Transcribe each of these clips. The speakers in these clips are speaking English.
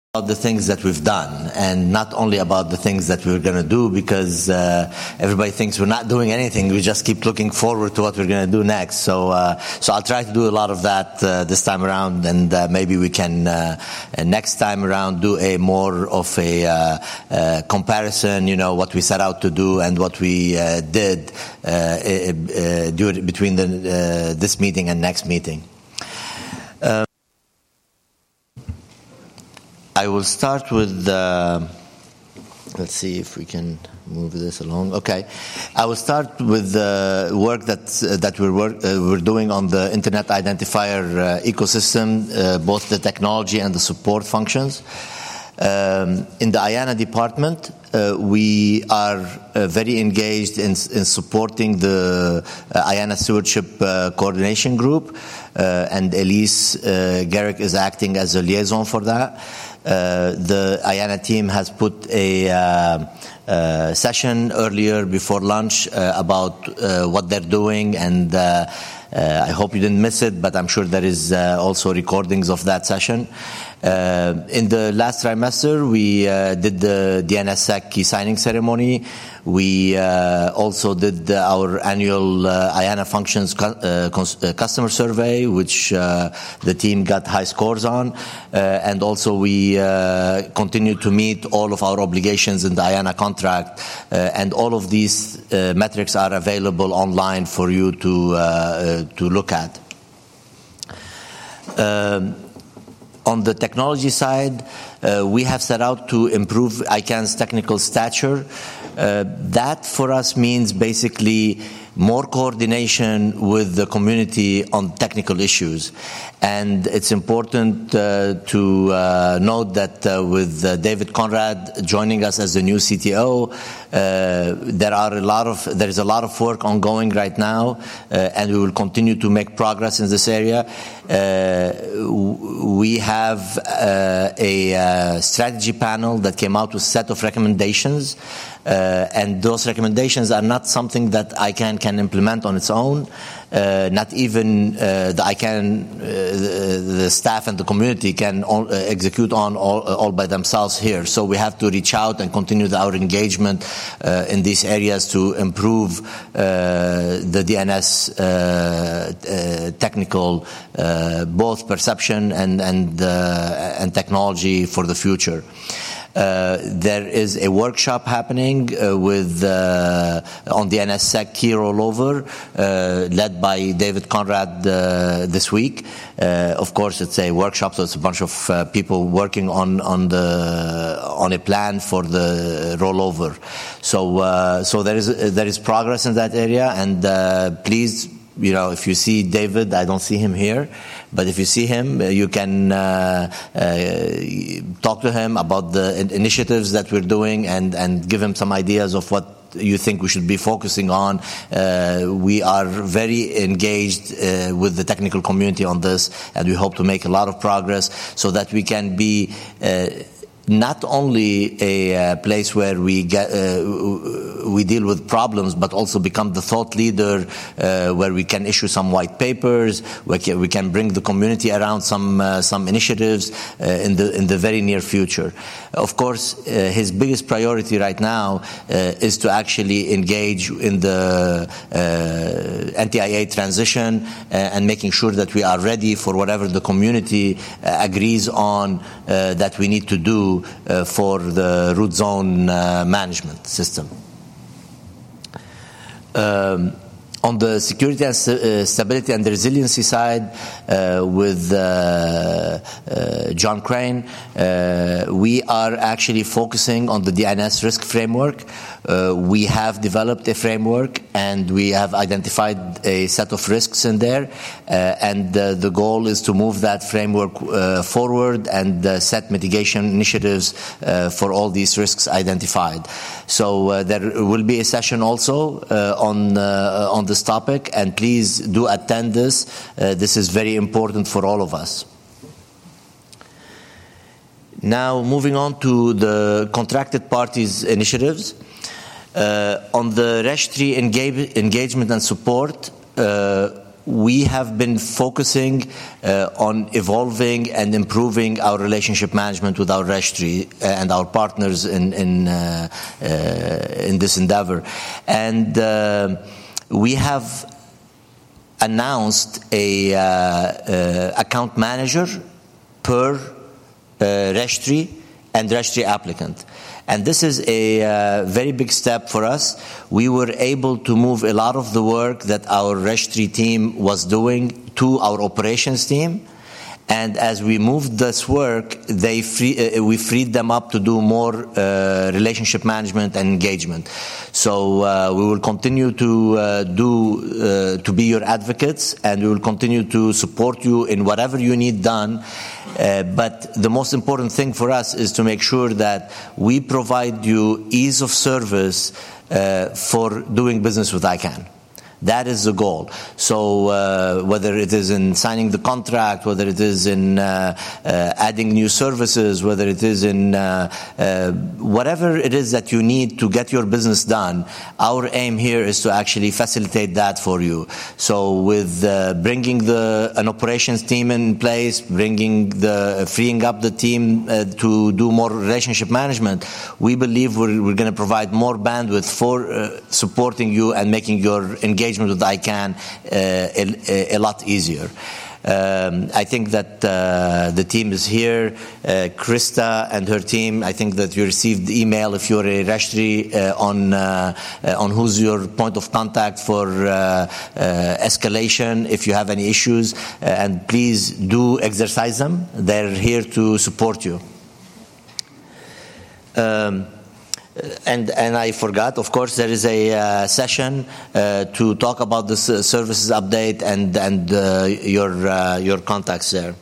about the things that we've done and not only about the things that we're going to do, because everybody thinks we're not doing anything. We just keep looking forward to what we're going to do next. So I'll try to do a lot of that this time around, and maybe we can next time around do a more of a comparison, what we set out to do and what we did between this meeting and next meeting. I will start with, let's see if we can move this along. Okay. I will start with the work that we're doing on the Internet Identifier ecosystem, both the technology and the support functions. In the IANA department, we are very engaged in supporting the IANA Stewardship Coordination Group, and Elise Garrick is acting as a liaison for that. The IANA team has put a session earlier before lunch about what they're doing, and I hope you didn't miss it, but I'm sure there is also recordings of that session. In the last trimester, we did the DNSSEC key signing ceremony. We also did our annual IANA Functions customer survey, which the team got high scores on. And also we continue to meet all of our obligations in the IANA contract. And all of these metrics are available online for you to look at. On the technology side, we have set out to improve ICANN's technical stature. That for us means basically more coordination with the community on technical issues. And it's important to note that with David Conrad joining us as the new CTO, there is a lot of work ongoing right now, and we will continue to make progress in this area. We have a strategy panel that came out with a set of recommendations, and those recommendations are not something that ICANN can implement on its own. Not even the ICANN, the staff and the community can execute on all by themselves here. So we have to reach out and continue our engagement in these areas to improve the DNS technical, both perception and technology for the future. There is a workshop happening with on the DNSSEC key rollover, led by David Conrad this week. Of course, it's a workshop, so it's a bunch of people working on a plan for the rollover. So there is progress in that area, and please, if you see David, I don't see him here, but if you see him, you can talk to him about the initiatives that we're doing and give him some ideas of what you think we should be focusing on. We are very engaged with the technical community on this, and we hope to make a lot of progress so that we can be not only a place where we deal with problems, but also become the thought leader, where we can issue some white papers, we can bring the community around some initiatives in the very near future. Of course, his biggest priority right now is to actually engage in the NTIA transition and making sure that we are ready for whatever the community agrees on that we need to do for the root zone management system. On the security and stability and the resiliency side, with John Crane, we are actually focusing on the DNS risk framework. We have developed a framework, and we have identified a set of risks in there, and the goal is to move that framework forward and set mitigation initiatives for all these risks identified. So there will be a session also on this topic, and please do attend this. This is very important for all of us. Now, moving on to the contracted parties initiatives. On the Registry engagement and support, we have been focusing on evolving and improving our relationship management with our registry and our partners in this endeavor. And we have announced a account manager per registry and registry applicant. And this is a very big step for us. We were able to move a lot of the work that our registry team was doing to our operations team. And as we moved this work, we freed them up to do more relationship management and engagement. So we will continue to be your advocates, and we will continue to support you in whatever you need done. But the most important thing for us is to make sure that we provide you ease of service for doing business with ICANN. That is the goal. So whether it is in signing the contract, whether it is in adding new services, whether it is in whatever it is that you need to get your business done, our aim here is to actually facilitate that for you. So with bringing an operations team in place, freeing up the team to do more relationship management, we believe we're going to provide more bandwidth for supporting you and making your engagement with ICANN a lot easier. I think that the team is here. Krista and her team, I think that you received the email if you're a registry on who's your point of contact for escalation if you have any issues. And please do exercise them. They're here to support you. And I forgot, of course, there is a session to talk about the services update and your contacts there.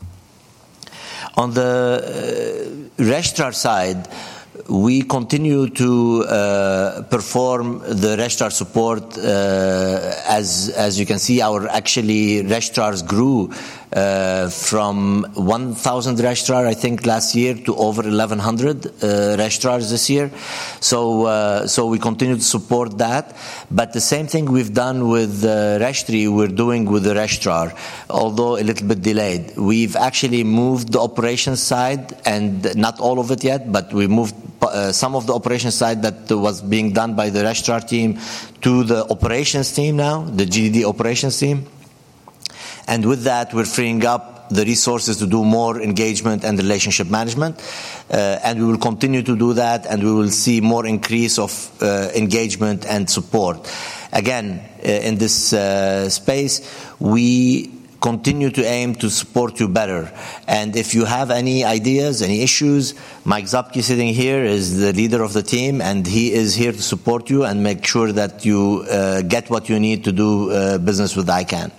On the registrar side, we continue to perform the registrar support. As you can see, our registrars grew from 1,000 registrar, I think, last year to over 1,100 registrars this year. So we continue to support that. But the same thing we've done with the registry, we're doing with the registrar, although a little bit delayed. We've actually moved the operations side, and not all of it yet, but we moved some of the operations side that was being done by the registrar team to the operations team now, the GDD operations team. And with that, we're freeing up the resources to do more engagement and relationship management. And we will continue to do that, and we will see more increase of engagement and support. Again, in this space, we continue to aim to support you better. And if you have any ideas, any issues, Mike Zupke sitting here is the leader of the team, and he is here to support you and make sure that you get what you need to do business with ICANN.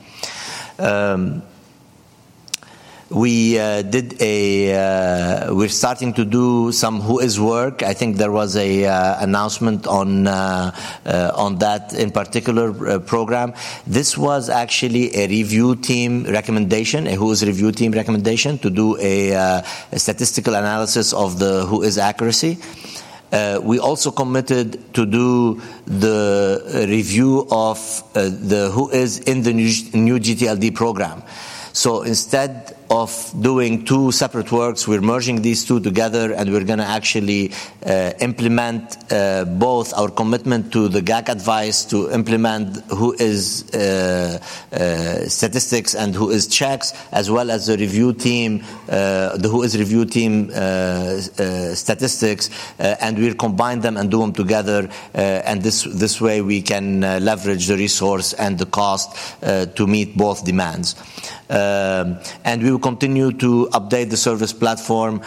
We're starting to do some Whois work. I think there was a announcement on that in particular program. This was actually a review team recommendation, a Whois review team recommendation to do a statistical analysis of the Whois accuracy. We also committed to do the review of the Whois in the new GTLD program. So instead of doing two separate works, we're merging these two together, and we're going to actually implement both our commitment to the GAC advice to implement Whois statistics and Whois checks, as well as the review team, the Whois review team statistics, and we'll combine them and do them together. And this way we can leverage the resource and the cost to meet both demands. And we will continue to update the service platform.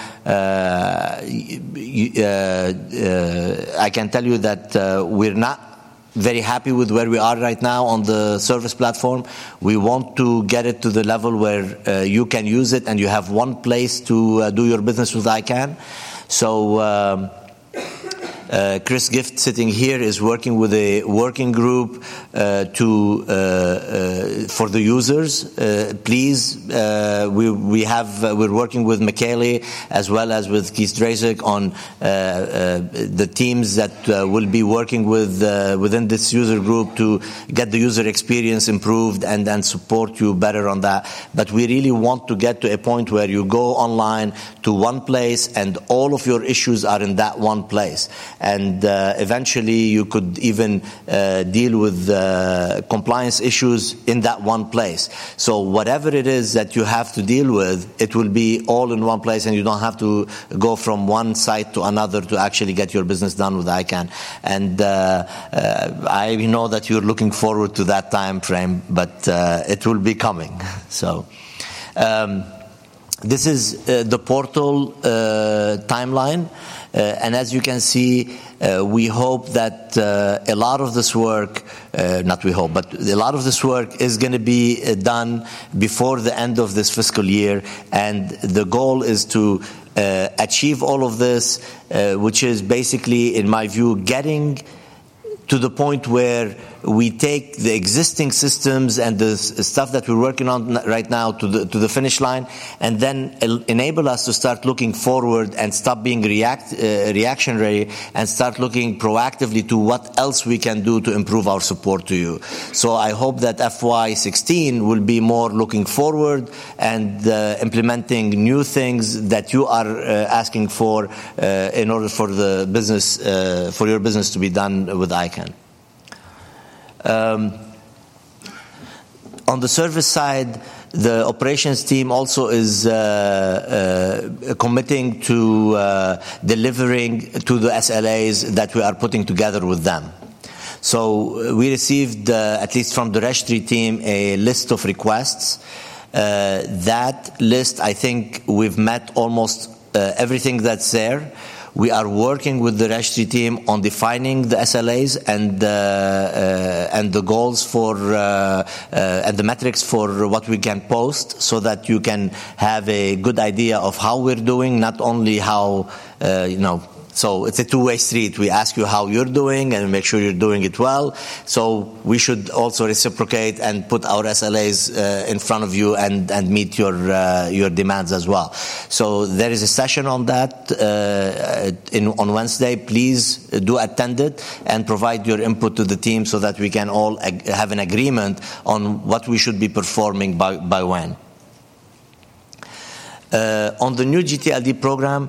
I can tell you that we're not very happy with where we are right now on the service platform. We want to get it to the level where you can use it and you have one place to do your business with ICANN. So Chris Gift, sitting here, is working with a working group for the users. Please, we're working with Michele as well as with Keith Drazek on the teams that will be working within this user group to get the user experience improved and support you better on that. But we really want to get to a point where you go online to one place and all of your issues are in that one place. And eventually you could even deal with compliance issues in that one place. So whatever it is that you have to deal with, it will be all in one place, and you don't have to go from one site to another to actually get your business done with ICANN. And I know that you're looking forward to that time frame, but it will be coming. So this is the portal timeline. And as you can see, we hope that a lot of this work, not we hope, but a lot of this work is going to be done before the end of this fiscal year. And the goal is to achieve all of this, which is basically, in my view, getting to the point where we take the existing systems and the stuff that we're working on right now to the finish line, and then enable us to start looking forward and stop being reactionary and start looking proactively to what else we can do to improve our support to you. So I hope that FY16 will be more looking forward and implementing new things that you are asking for in order for the business, for your business to be done with ICANN. On the service side, the operations team also is committing to delivering to the SLAs that we are putting together with them. So we received, at least from the registry team, a list of requests. That list, I think we've met almost everything that's there. We are working with the registry team on defining the SLAs and the goals for and the metrics for what we can post, so that you can have a good idea of how we're doing, not only how So it's a two-way street. We ask you how you're doing and make sure you're doing it well. So we should also reciprocate and put our SLAs in front of you and meet your demands as well. So there is a session on that on Wednesday. Please do attend it and provide your input to the team so that we can all have an agreement on what we should be performing by when. On the new GTLD program,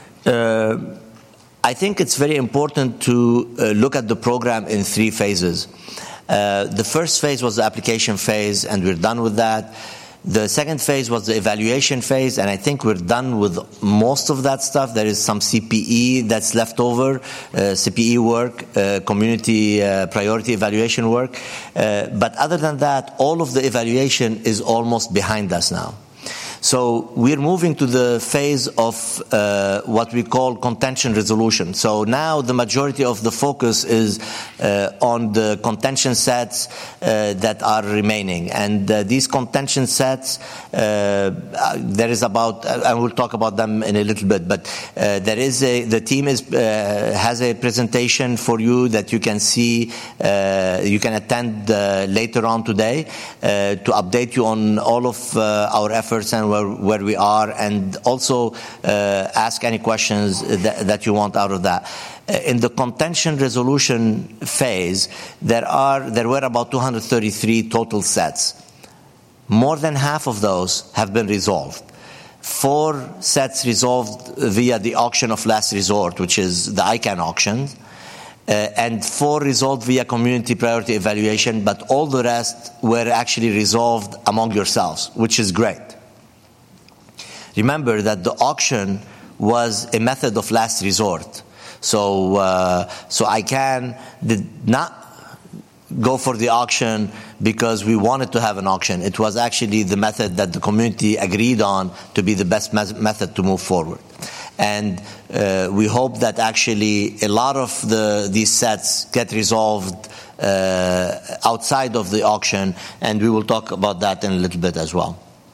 I think it's very important to look at the program in three phases. The first phase was the application phase, and we're done with that. The second phase was the evaluation phase, and I think we're done with most of that stuff. There is some CPE that's left over, CPE work, community priority evaluation work. But other than that, all of the evaluation is almost behind us now. So we're moving to the phase of what we call contention resolution. So now the majority of the focus is on the contention sets that are remaining. And these contention sets, there is about, and we'll talk about them in a little bit, but the team has a presentation for you that you can see, you can attend later on today to update you on all of our efforts and where we are, and also ask any questions that you want out of that. In the contention resolution phase, there were about 233 total sets. More than half of those have been resolved. 4 sets resolved via the auction of last resort, which is the ICANN auction, and 4 resolved via community priority evaluation, but all the rest were actually resolved among yourselves, which is great. Remember that the auction was a method of last resort. So ICANN did not go for the auction because we wanted to have an auction. It was actually the method that the community agreed on to be the best method to move forward. And we hope that actually a lot of these sets get resolved outside of the auction, and we will talk about that in a little bit as well.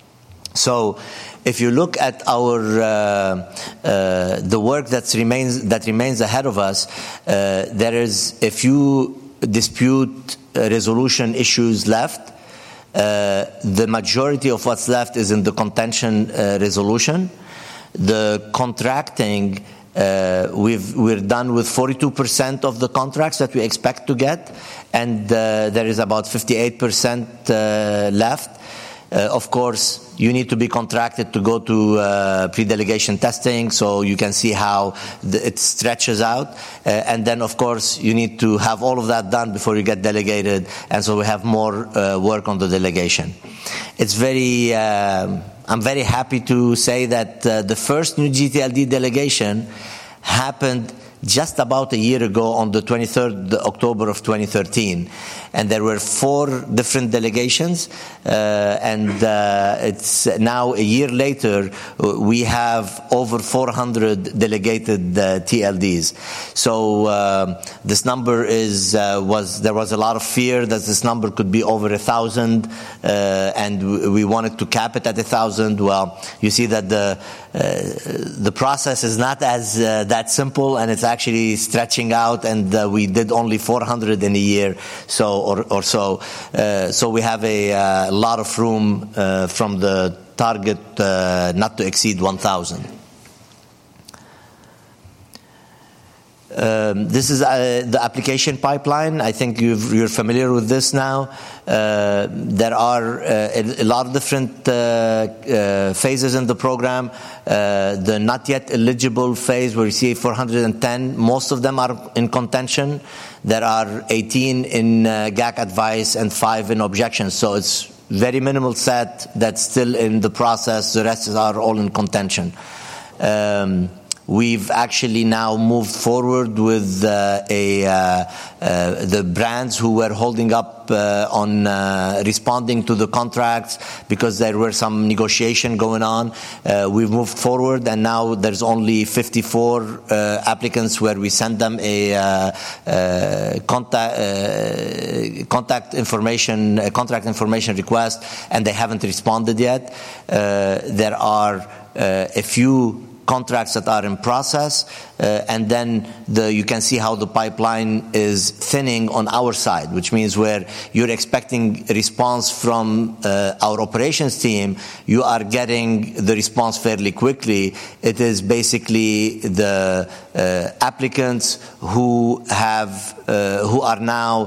So if you look at our the work that remains ahead of us, there is a few dispute resolution issues left. The majority of what's left is in the contention resolution. The contracting, we're done with 42% of the contracts that we expect to get, and there is about 58% left. Of course, you need to be contracted to go to pre-delegation testing, so you can see how it stretches out. And then, of course, you need to have all of that done before you get delegated, and so we have more work on the delegation. It's very, I'm very happy to say that the first new GTLD delegation happened just about a year ago on the 23rd October of 2013. And there were 4 different delegations, and it's now a year later, we have over 400 delegated TLDs. So this number there was a lot of fear that this number could be over 1,000, and we wanted to cap it at 1,000. Well, you see that the process is not as that simple, and it's actually stretching out, and we did only 400 in a year, so so we have a lot of room from the target not to exceed 1,000. This is the application pipeline. I think you're familiar with this now. There are a lot of different phases in the program. The not yet eligible phase, where you see 410, most of them are in contention. There are 18 in GAC advice and 5 in objections. So it's very minimal set that's still in the process. The rest are all in contention. We've actually now moved forward with the brands who were holding up on responding to the contracts because there were some negotiation going on. We've moved forward, and now there's only 54 applicants where we send them a contract information request, and they haven't responded yet. There are a few contracts that are in process, and then you can see how the pipeline is thinning on our side, which means where you're expecting a response from our operations team, you are getting the response fairly quickly. It is basically the applicants who are now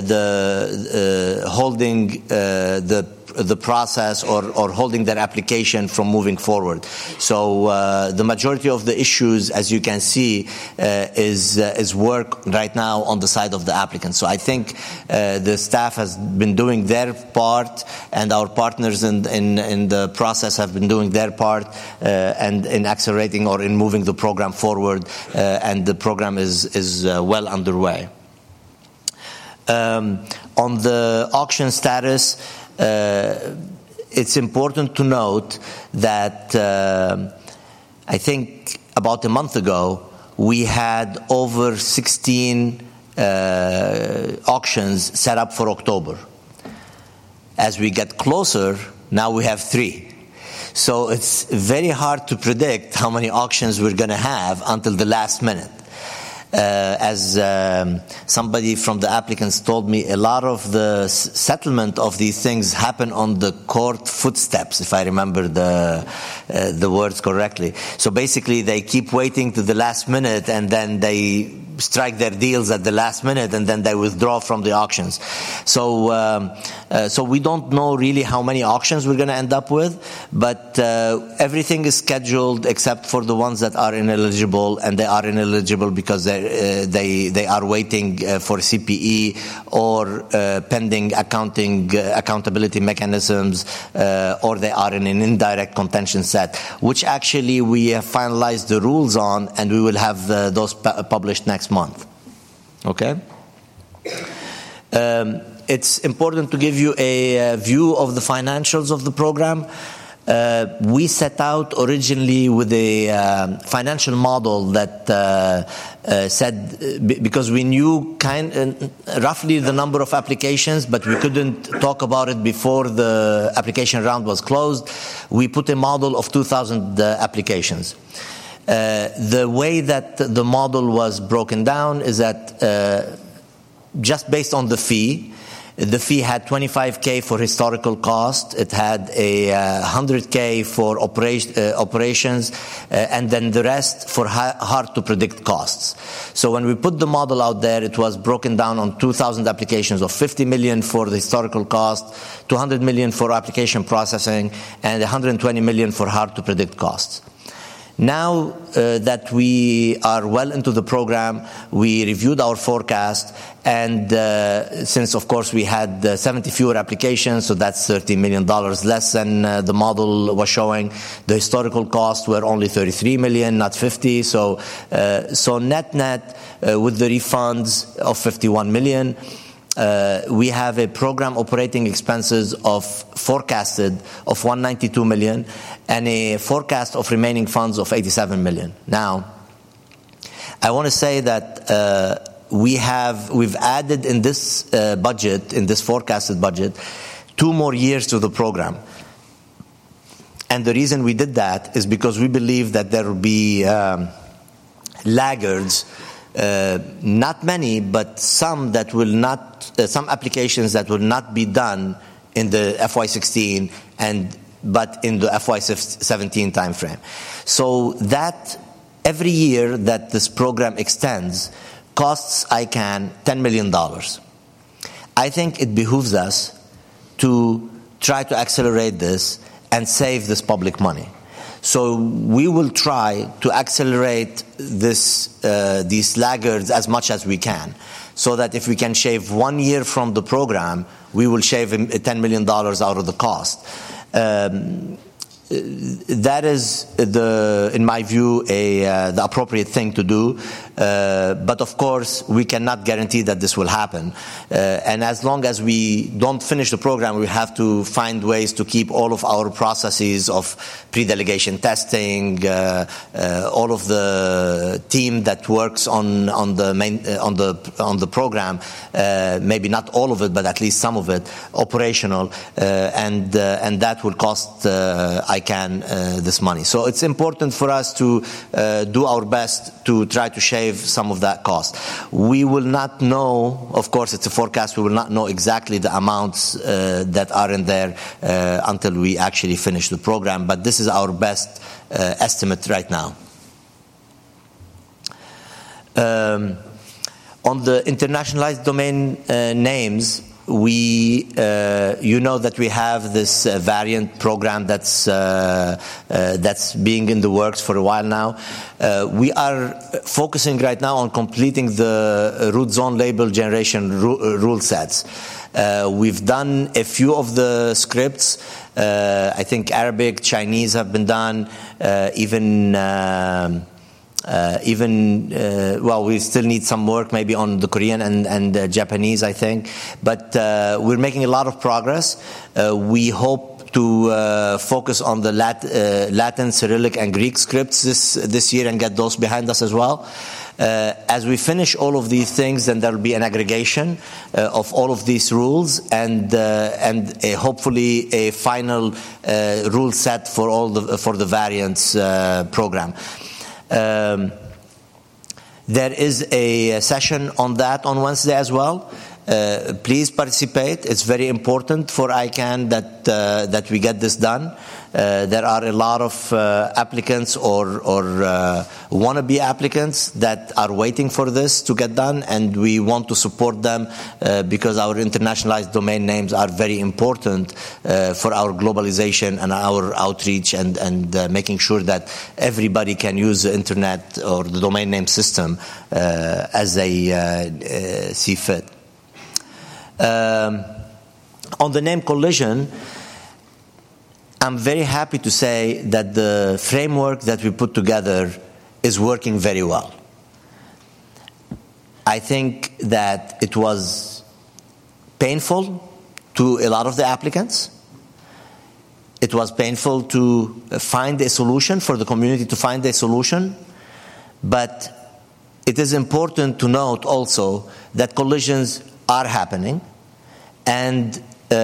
holding the process or holding their application from moving forward. So the majority of the issues, as you can see, is work right now on the side of the applicant. So I think the staff has been doing their part, and our partners in the process have been doing their part, and in accelerating or in moving the program forward, and the program is well underway. On the auction status, it's important to note that I think about a month ago we had over 16 auctions set up for October. As we get closer, now we have 3. So it's very hard to predict how many auctions we're going to have until the last minute. As somebody from the applicants told me, a lot of the settlement of these things happen on the court footsteps, if I remember the words correctly. So basically, they keep waiting to the last minute, and then they strike their deals at the last minute, and then they withdraw from the auctions. So we don't know really how many auctions we're going to end up with, but everything is scheduled except for the ones that are ineligible, and they are ineligible because they are waiting for CPE or pending accountability mechanisms, or they are in an indirect contention set, which actually we have finalized the rules on, and we will have those published next month. Okay? It's important to give you a view of the financials of the program. We set out originally with a financial model that said, because we knew roughly the number of applications, but we couldn't talk about it before the application round was closed, we put a model of 2,000 applications. The way that the model was broken down is that just based on the fee had $25K for historical cost, it had a $100K for operations, and then the rest for hard to predict costs. So when we put the model out there, it was broken down on 2,000 applications of $50 million for the historical cost, $200 million for application processing, and $120 million for hard to predict costs. Now that we are well into the program, we reviewed our forecast, and since, of course, we had 70 fewer applications, so that's $30 million less than the model was showing. The historical costs were only $33 million, not 50. So net-net, with the refunds of $51 million, we have a program operating expenses forecasted of $192 million and a forecast of remaining funds of $87 million. Now, I want to say that we've added in this budget, in this forecasted budget, 2 more years to the program. And the reason we did that is because we believe that there will be laggards. Not many, but some that will not, some applications that will not be done in the FY16 but in the FY17 timeframe. So that every year that this program extends costs ICANN $10 million. I think it behooves us to try to accelerate this and save this public money. So we will try to accelerate these laggards as much as we can, so that if we can shave 1 year from the program, we will shave $10 million out of the cost. That is, in my view, the appropriate thing to do. But of course, we cannot guarantee that this will happen. And as long as we don't finish the program, we have to find ways to keep all of our processes of pre-delegation testing, all of the team that works on the program, maybe not all of it, but at least some of it, operational, and that will cost ICANN this money. So it's important for us to do our best to try to shave some of that cost. We will not know, of course it's a forecast, we will not know exactly the amounts that are in there until we actually finish the program, but this is our best estimate right now. On the internationalized domain names, you know that we have this variant program that's being in the works for a while now. We are focusing right now on completing the root zone label generation rule sets. We've done a few of the scripts. I think Arabic, Chinese have been done. We still need some work maybe on the Korean and Japanese, I think. But we're making a lot of progress. We hope to focus on the Latin, Cyrillic, and Greek scripts this year and get those behind us as well. As we finish all of these things, then there will be an aggregation of all of these rules and hopefully a final rule set for the variants program. There is a session on that on Wednesday as well. Please participate. It's very important for ICANN that we get this done. There are a lot of applicants or wannabe applicants that are waiting for this to get done, and we want to support them because our internationalized domain names are very important for our globalization and our outreach and making sure that everybody can use the internet or the domain name system as they see fit. On the name collision, I'm very happy to say that the framework that we put together is working very well. I think that it was painful to a lot of the applicants. It was painful to find a solution, for the community to find a solution, but it is important to note also that collisions are happening, and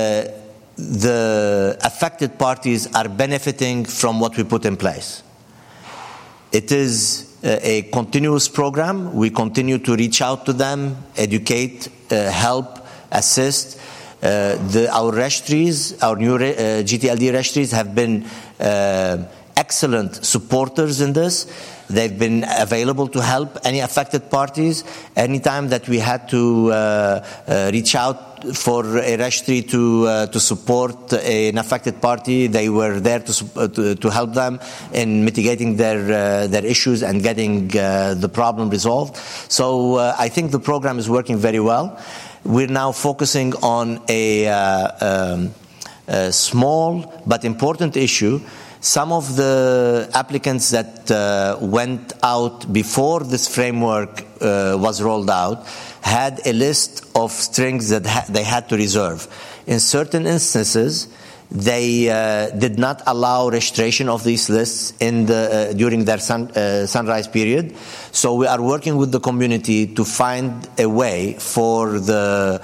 the affected parties are benefiting from what we put in place. It is a continuous program. We continue to reach out to them, educate, help, assist. Our registries, our new GTLD registries, have been excellent supporters in this. They've been available to help any affected parties. Anytime that we had to reach out for a registry to support an affected party, they were there to help them in mitigating their issues and getting the problem resolved. So I think the program is working very well. We're now focusing on a small but important issue. Some of the applicants that went out before this framework was rolled out had a list of strings that they had to reserve. In certain instances, they did not allow registration of these lists during their sunrise period. So we are working with the community to find a way for the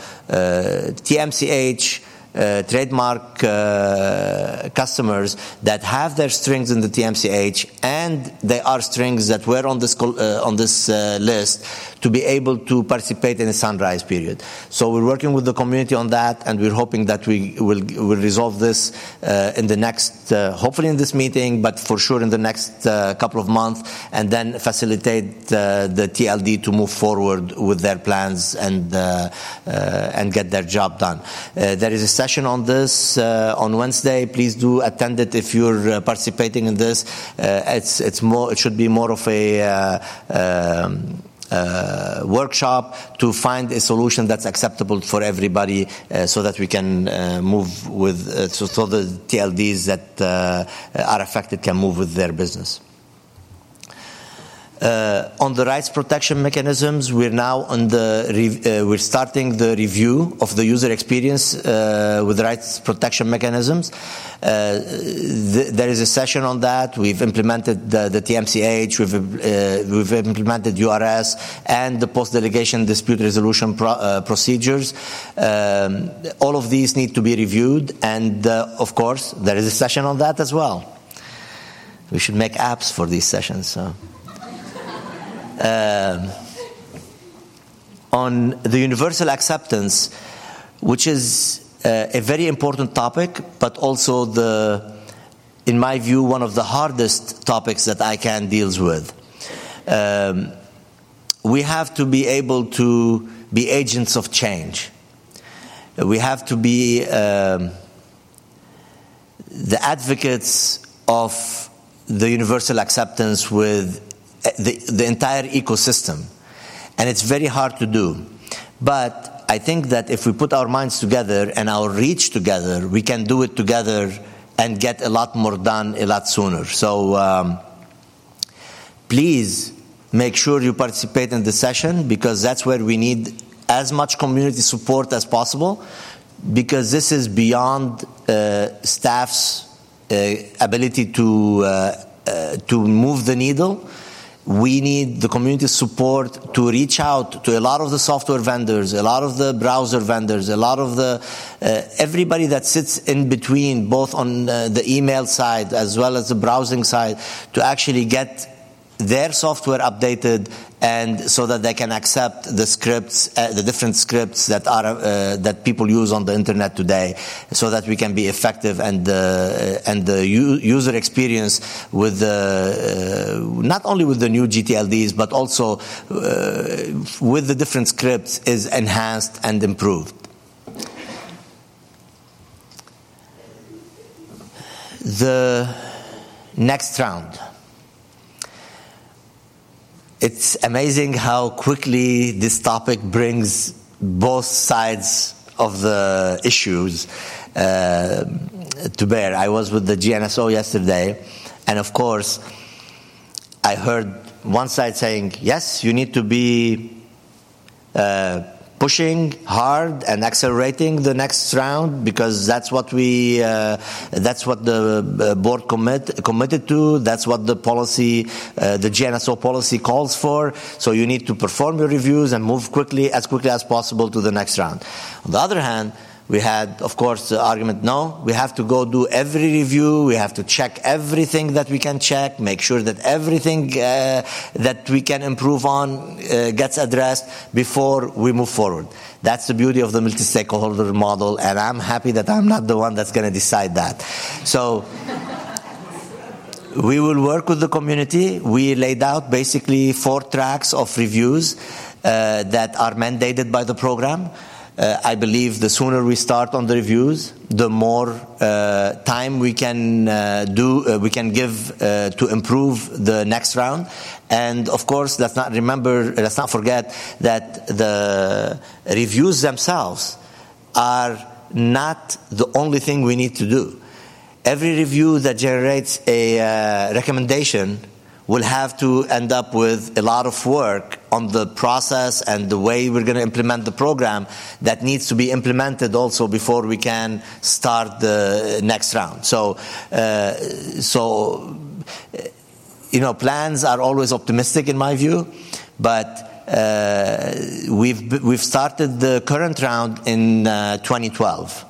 TMCH trademark customers that have their strings in the TMCH and they are strings that were on this list to be able to participate in the sunrise period. So we're working with the community on that, and we're hoping that we will resolve this in the next, hopefully in this meeting, but for sure in the next couple of months, and then facilitate the TLD to move forward with their plans and get their job done. There is a session on this on Wednesday. Please do attend it if you're participating in this. It should be more of a workshop to find a solution that's acceptable for everybody, so that we can move with, so the TLDs that are affected can move with their business. On the rights protection mechanisms, we're now on we're starting the review of the user experience with the rights protection mechanisms. There is a session on that. We've implemented the TMCH, we've implemented URS and the post-delegation dispute resolution procedures. All of these need to be reviewed, and of course, there is a session on that as well. We should make apps for these sessions. So. On the universal acceptance, which is a very important topic, but also in my view, one of the hardest topics that ICANN deals with. We have to be able to be agents of change. We have to be the advocates of the universal acceptance with the entire ecosystem, and it's very hard to do. But I think that if we put our minds together and our reach together, we can do it together and get a lot more done a lot sooner. So please make sure you participate in the session, because that's where we need as much community support as possible, because this is beyond staff's ability to move the needle. We need the community support to reach out to a lot of the software vendors, a lot of the browser vendors, a lot of the everybody that sits in between, both on the email side as well as the browsing side, to actually get their software updated, and so that they can accept the scripts, the different scripts that are that people use on the internet today, so that we can be effective, and the user experience with not only with the new GTLDs but also with the different scripts is enhanced and improved. The next round. It's amazing how quickly this topic brings both sides of the issues to bear. I was with the GNSO yesterday, and of course, I heard one side saying, yes, you need to be pushing hard and accelerating the next round, because that's what the board committed to. That's what the policy, the GNSO policy calls for. So you need to perform your reviews and move quickly as possible to the next round. On the other hand, we had, of course, the argument, no, we have to go do every review, we have to check everything that we can check, make sure that everything that we can improve on gets addressed before we move forward. That's the beauty of the multi-stakeholder model, and I'm happy that I'm not the one that's going to decide that. So we will work with the community. We laid out basically 4 tracks of reviews that are mandated by the program. I believe the sooner we start on the reviews, the more time we can give to improve the next round. And of course, let's not forget that the reviews themselves are not the only thing we need to do. Every review that generates a recommendation will have to end up with a lot of work on the process and the way we're going to implement the program that needs to be implemented also before we can start the next round. So plans are always optimistic in my view, but we've started the current round in 2012.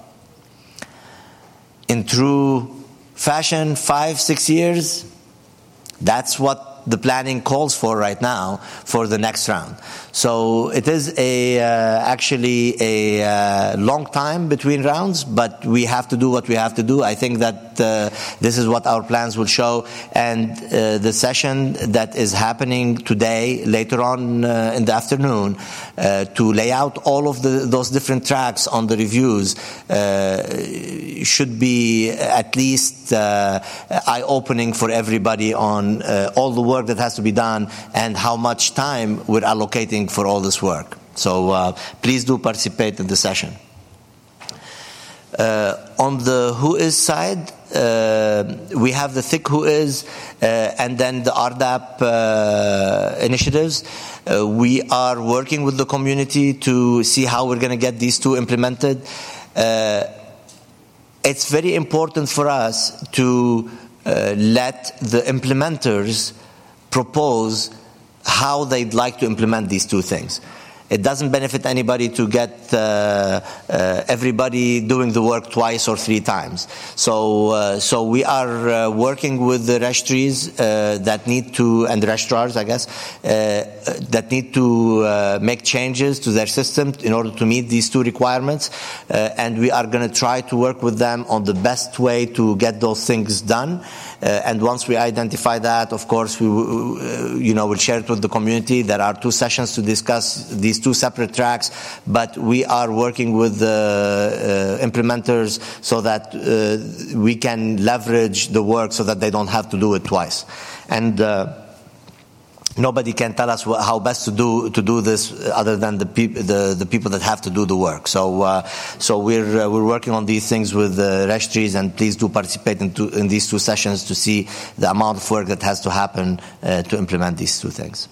In true fashion, 5-6 years, that's what the planning calls for right now for the next round. So it is actually a long time between rounds, but we have to do what we have to do. I think that this is what our plans will show, and the session that is happening today, later on in the afternoon, to lay out all of those different tracks on the reviews should be at least eye-opening for everybody on all the work that has to be done and how much time we're allocating for all this work. So please do participate in the session. On the WHOIS side, we have the thick WHOIS and then the RDAP initiatives. We are working with the community to see how we're going to get these two implemented. It's very important for us to let the implementers propose how they'd like to implement these two things. It doesn't benefit anybody to get everybody doing the work twice or 3 times. So we are working with the registries that need to, and the registrars, I guess, that need to make changes to their system in order to meet these 2 requirements. And we are going to try to work with them on the best way to get those things done. And once we identify that, of course, we'll share it with the community. There are 2 sessions to discuss these 2 separate tracks, but we are working with the implementers so that we can leverage the work so that they don't have to do it twice. And nobody can tell us how best to do this other than the people that have to do the work. So we're working on these things with the registries, and please do participate in these 2 sessions to see the amount of work that has to happen to implement these 2 things.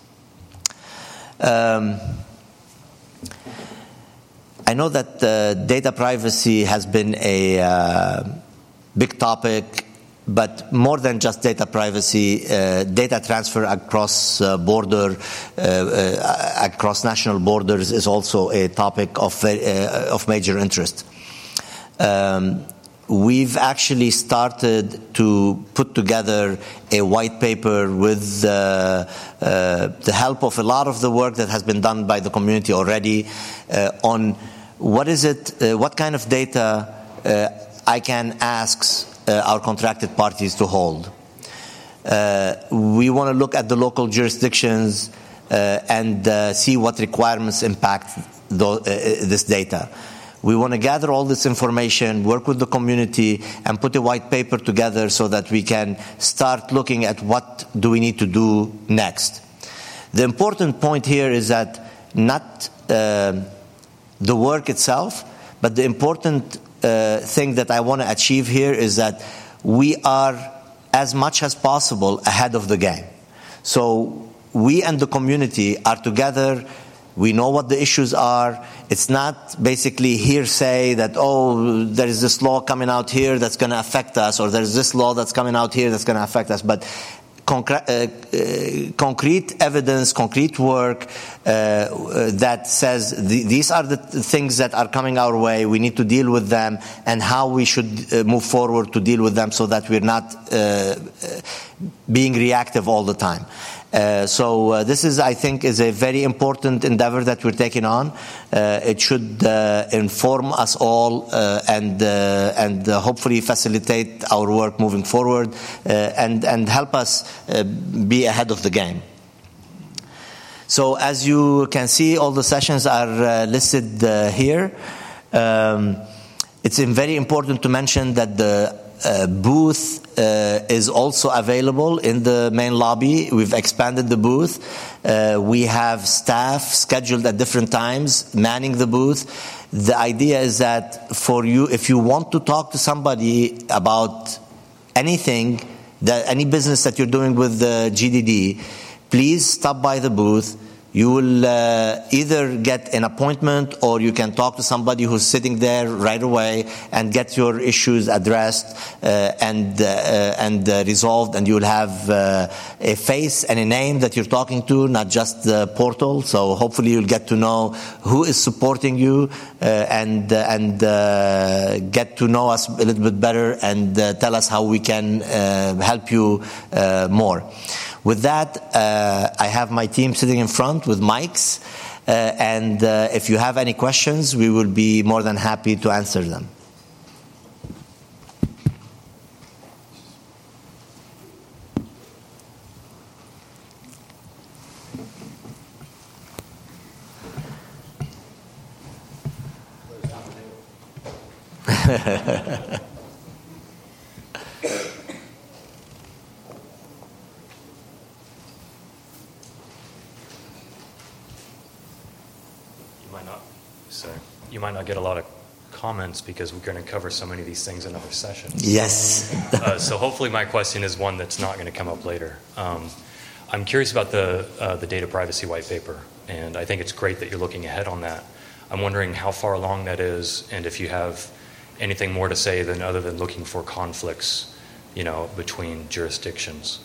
I know that data privacy has been a big topic. But more than just data privacy, data transfer across across national borders is also a topic of major interest. We've actually started to put together a white paper with the help of a lot of the work that has been done by the community already on what kind of data I can ask our contracted parties to hold. We want to look at the local jurisdictions and see what requirements impact this data. We want to gather all this information, work with the community, and put a white paper together so that we can start looking at what do we need to do next. The important point here is that not the work itself, but the important thing that I want to achieve here is that we are, as much as possible, ahead of the game. So we and the community are together We know what the issues are. It's not basically hearsay that, oh, there is this law coming out here that's going to affect us, or there's this law that's coming out here that's going to affect us. But concrete evidence, concrete work that says these are the things that are coming our way. We need to deal with them, and how we should move forward to deal with them so that we're not being reactive all the time. So this is, I think, is a very important endeavor that we're taking on. It should inform us all and hopefully facilitate our work moving forward and help us be ahead of the game. So as you can see, all the sessions are listed here. It's very important to mention that the booth is also available in the main lobby. We've expanded the booth. We have staff scheduled at different times manning the booth. The idea is that for you, if you want to talk to somebody about anything, any business that you're doing with the GDD, please stop by the booth. You will either get an appointment, or you can talk to somebody who's sitting there right away and get your issues addressed and resolved, and you will have a face and a name that you're talking to, not just the portal. So hopefully you'll get to know who is supporting you and get to know us a little bit better and tell us how we can help you more. With that, I have my team sitting in front with mics, and if you have any questions, we will be more than happy to answer them. You might not get a lot of comments because we're going to cover so many of these things in other sessions. Yes. So hopefully my question is one that's not going to come up later. I'm curious about the data privacy white paper, and I think it's great that you're looking ahead on that. I'm wondering how far along that is, and if you have anything more to say other than looking for conflicts, between jurisdictions.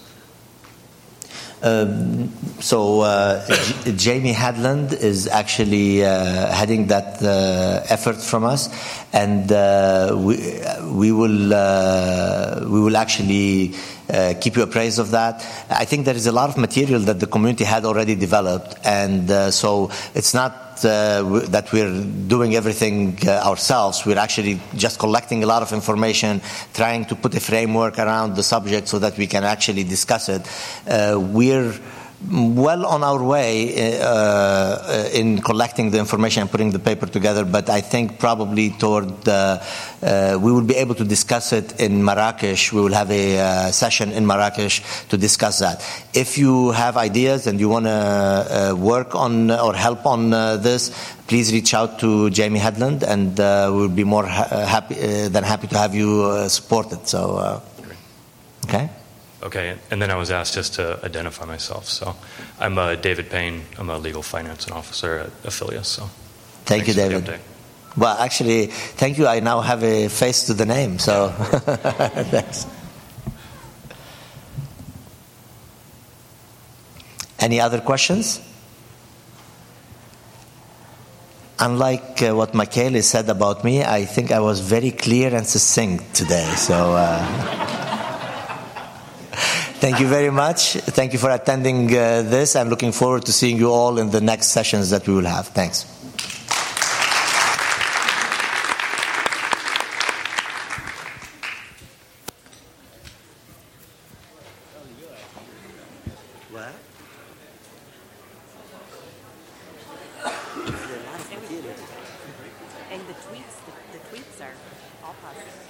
Jamie Hadland is actually heading that effort from us, and we will actually keep you appraised of that. I think there is a lot of material that the community had already developed, and so it's not that we're doing everything ourselves. We're actually just collecting a lot of information, trying to put a framework around the subject so that we can actually discuss it. We're well on our way in collecting the information and putting the paper together, but I think probably we will be able to discuss it in Marrakesh. We will have a session in Marrakesh to discuss that. If you have ideas and you want to work on or help on this, please reach out to Jamie Hadland, and we'll be more happy to have you support it. So, okay. Okay, and then I was asked just to identify myself. So I'm David Payne. I'm a legal finance officer at Afilias. So thank you, David. Well, actually, thank you. I now have a face to the name. So thanks. Any other questions? Unlike what Michele said about me, I think I was very clear and succinct today. So. Thank you very much. Thank you for attending this. I'm looking forward to seeing you all in the next sessions that we will have. Thanks. And the tweets are all positive.